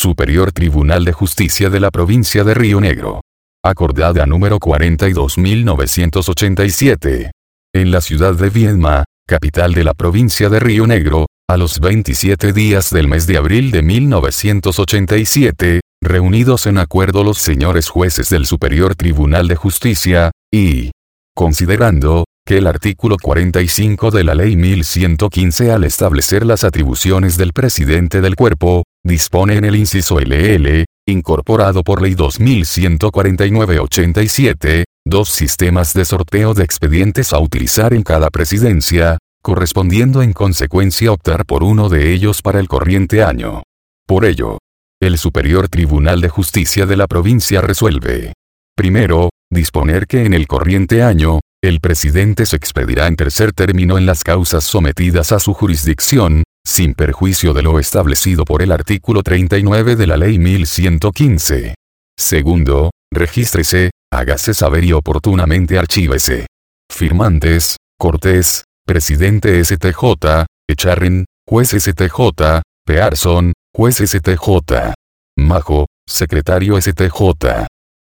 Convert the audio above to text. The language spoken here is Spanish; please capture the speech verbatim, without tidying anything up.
Superior Tribunal de Justicia de la Provincia de Río Negro. Acordada número cuarenta y dos mil novecientos ochenta y siete. En la ciudad de Viedma, capital de la provincia de Río Negro, a los veintisiete días del mes de abril de mil novecientos ochenta y siete, reunidos en acuerdo los señores jueces del Superior Tribunal de Justicia, y considerando que el artículo cuarenta y cinco de la Ley mil ciento quince al establecer las atribuciones del presidente del cuerpo, dispone en el inciso L L, incorporado por Ley dos mil ciento cuarenta y nueve ochenta y siete, dos sistemas de sorteo de expedientes a utilizar en cada presidencia, correspondiendo en consecuencia optar por uno de ellos para el corriente año. Por ello, el Superior Tribunal de Justicia de la provincia resuelve: primero, disponer que en el corriente año, el presidente se expedirá en tercer término en las causas sometidas a su jurisdicción, sin perjuicio de lo establecido por el artículo treinta y nueve de la Ley mil ciento quince. Segundo, regístrese, hágase saber y oportunamente archívese. Firmantes: Cortés, presidente S T J, Echarren, juez S T J, Pearson, juez S T J. Majo, secretario S T J.